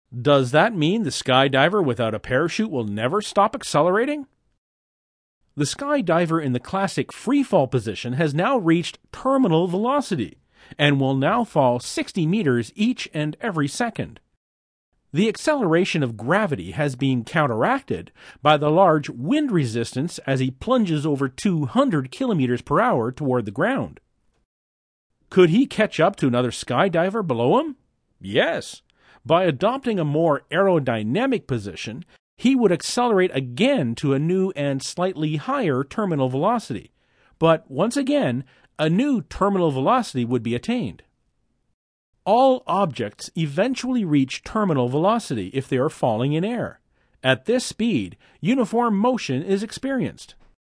Does that mean the skydiver without a parachute will never stop accelerating? The skydiver in the classic freefall position has now reached terminal velocity and will now fall 60 meters each and every second. The acceleration of gravity has been counteracted by the large wind resistance as he plunges over 200 kilometers per hour toward the ground. Could he catch up to another skydiver below him? Yes. By adopting a more aerodynamic position, he would accelerate again to a new and slightly higher terminal velocity. But once again, a new terminal velocity would be attained. All objects eventually reach terminal velocity if they are falling in air. At this speed, uniform motion is experienced.